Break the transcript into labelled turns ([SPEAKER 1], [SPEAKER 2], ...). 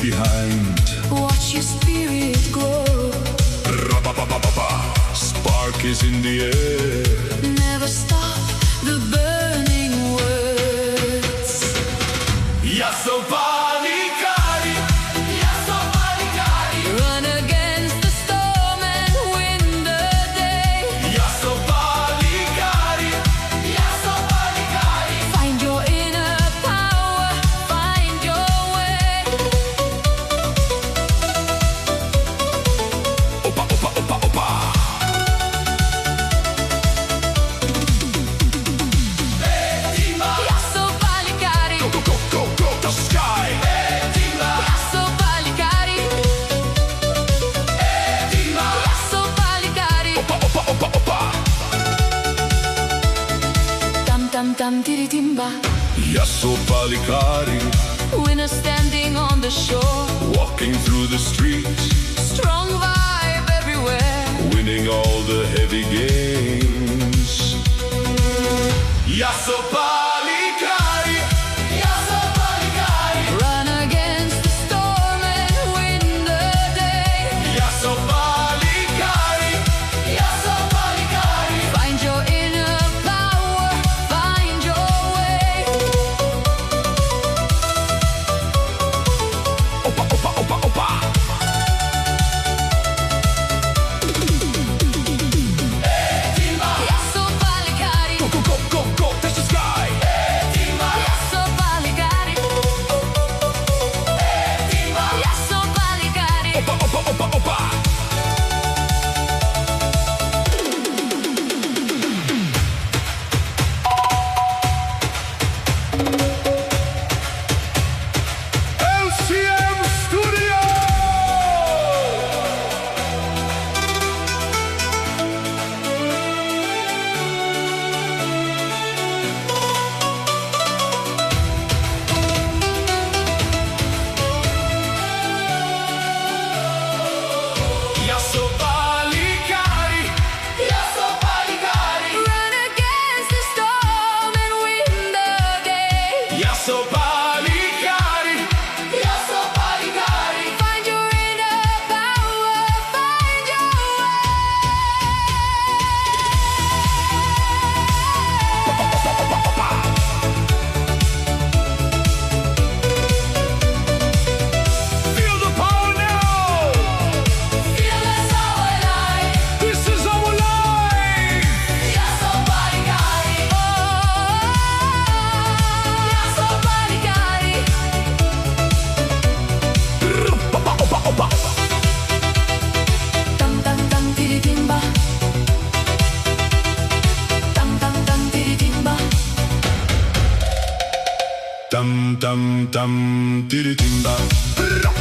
[SPEAKER 1] behind.
[SPEAKER 2] Watch your spirit glow.
[SPEAKER 1] Spark is in the air.
[SPEAKER 2] Never stop the burning words.
[SPEAKER 1] Yasso Palicari, Yasso Palicari.
[SPEAKER 2] Run against the storm and win the day.
[SPEAKER 1] Yasso Palicari, Yasso Palicari.
[SPEAKER 2] Find your inner power, find your way.
[SPEAKER 1] Opa, opa, opa, opa.
[SPEAKER 2] Yasso Palicari.
[SPEAKER 1] Go, go, go, go, the sky.
[SPEAKER 2] Yasso Palicari. Yasso Palicari.
[SPEAKER 1] Opa, opa, opa, opa.
[SPEAKER 2] Tam tam tam tiritimba.
[SPEAKER 1] Yasso Palicari.
[SPEAKER 2] Winner standing on the shore.
[SPEAKER 1] Walking through the streets,
[SPEAKER 2] Strong vibe everywhere.
[SPEAKER 1] winning all the heavy games. Yasso Palicari, Yasso Palicari.
[SPEAKER 2] Run against the storm and win the day.
[SPEAKER 1] Yasso Palicari, Yasso Palicari.
[SPEAKER 2] Find your inner power, find your way.
[SPEAKER 1] Opa, opa, opa, opa.
[SPEAKER 2] Yasso Palicari.
[SPEAKER 1] Go, go, go, go, go, touch the sky.
[SPEAKER 2] Yasso Palicari. Yasso Palicari.
[SPEAKER 1] Opa, opa, opa, opa. LCM Studio! Yasso Palicari, Yasso Palicari.
[SPEAKER 2] Run against the storm and win the day.
[SPEAKER 1] Yasso Palicari, Yasso Palicari.
[SPEAKER 2] Find your inner power, find your
[SPEAKER 1] Feel the power now!
[SPEAKER 2] Feel us all alive.
[SPEAKER 1] This is our life!
[SPEAKER 2] Yasso Palicari. Oh, Yasso Palicari.
[SPEAKER 1] Opa, opa, opa.
[SPEAKER 2] Tam tam tam tiritimba. Tam tam tam tiritimba.
[SPEAKER 1] Tam tam tam tiritimba.